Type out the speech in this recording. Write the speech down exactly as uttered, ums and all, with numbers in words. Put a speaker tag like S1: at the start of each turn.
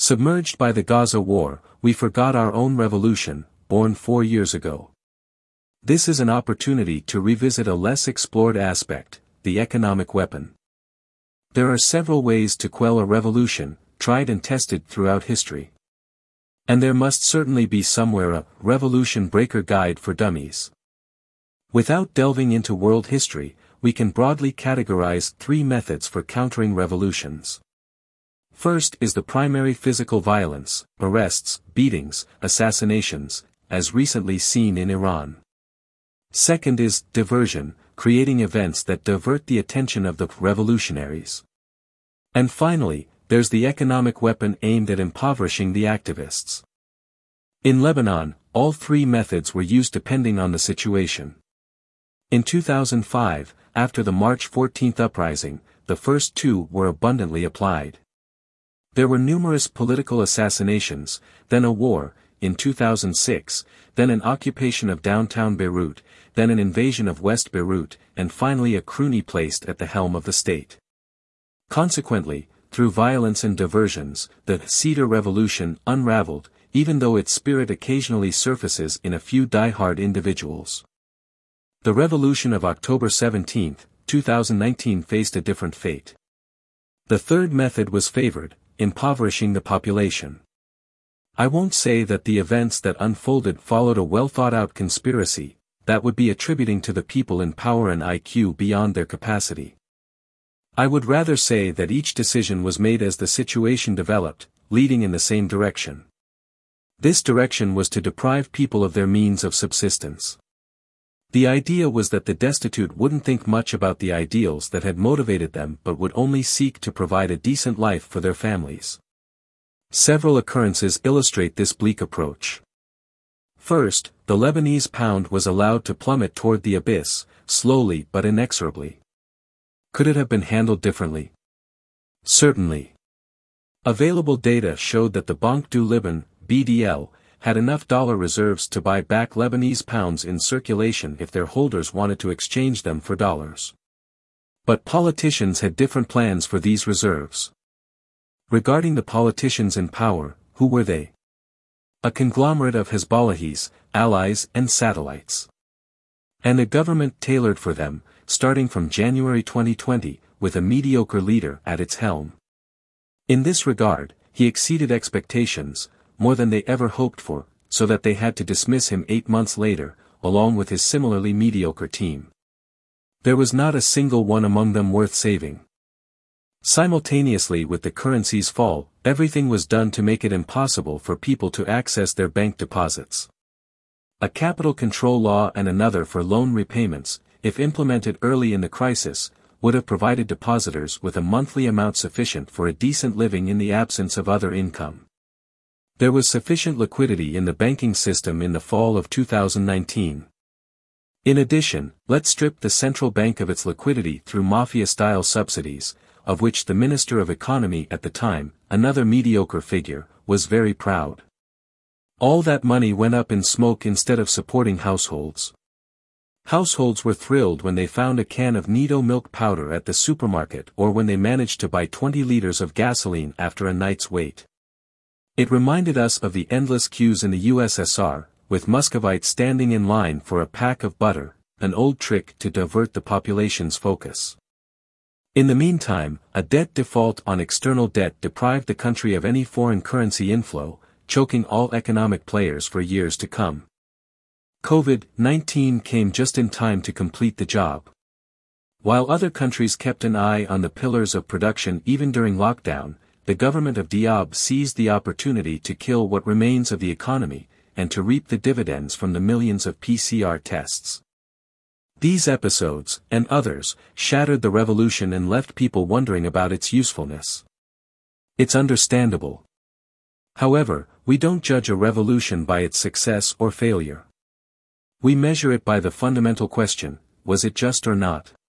S1: Submerged by the Gaza war, we forgot our own revolution, born four years ago. This is an opportunity to revisit a less explored aspect, the economic weapon. There are several ways to quell a revolution, tried and tested throughout history. And there must certainly be somewhere a revolution breaker guide for dummies. Without delving into world history, we can broadly categorize three methods for countering revolutions. First is the primary physical violence, arrests, beatings, assassinations, as recently seen in Iran. Second is diversion, creating events that divert the attention of the revolutionaries. And finally, there's the economic weapon aimed at impoverishing the activists. In Lebanon, all three methods were used depending on the situation. In two thousand five, after the March fourteenth uprising, the first two were abundantly applied. There were numerous political assassinations, then a war, in two thousand six, then an occupation of downtown Beirut, then an invasion of West Beirut, and finally a crony placed at the helm of the state. Consequently, through violence and diversions, the Cedar Revolution unraveled, even though its spirit occasionally surfaces in a few die-hard individuals. The revolution of October seventeenth, two thousand nineteen faced a different fate. The third method was favored, impoverishing the population. I won't say that the events that unfolded followed a well-thought-out conspiracy, that would be attributing to the people in power an I Q beyond their capacity. I would rather say that each decision was made as the situation developed, leading in the same direction. This direction was to deprive people of their means of subsistence. The idea was that the destitute wouldn't think much about the ideals that had motivated them but would only seek to provide a decent life for their families. Several occurrences illustrate this bleak approach. First, the Lebanese pound was allowed to plummet toward the abyss, slowly but inexorably. Could it have been handled differently? Certainly. Available data showed that the Banque du Liban, B D L, had enough dollar reserves to buy back Lebanese pounds in circulation if their holders wanted to exchange them for dollars. But politicians had different plans for these reserves. Regarding the politicians in power, who were they? A conglomerate of Hezbollahis, allies and satellites. And a government tailored for them, starting from January twenty twenty, with a mediocre leader at its helm. In this regard, he exceeded expectations, more than they ever hoped for, so that they had to dismiss him eight months later, along with his similarly mediocre team. There was not a single one among them worth saving. Simultaneously with the currency's fall, everything was done to make it impossible for people to access their bank deposits. A capital control law and another for loan repayments, if implemented early in the crisis, would have provided depositors with a monthly amount sufficient for a decent living in the absence of other income. There was sufficient liquidity in the banking system in the fall of two thousand nineteen. In addition, let's strip the central bank of its liquidity through mafia-style subsidies, of which the Minister of Economy at the time, another mediocre figure, was very proud. All that money went up in smoke instead of supporting households. Households were thrilled when they found a can of Nido milk powder at the supermarket or when they managed to buy twenty liters of gasoline after a night's wait. It reminded us of the endless queues in the U S S R, with Muscovites standing in line for a pack of butter, an old trick to divert the population's focus. In the meantime, a debt default on external debt deprived the country of any foreign currency inflow, choking all economic players for years to come. COVID nineteen came just in time to complete the job. While other countries kept an eye on the pillars of production even during lockdown, the government of Diab seized the opportunity to kill what remains of the economy, and to reap the dividends from the millions of P C R tests. These episodes, and others, shattered the revolution and left people wondering about its usefulness. It's understandable. However, we don't judge a revolution by its success or failure. We measure it by the fundamental question, was it just or not?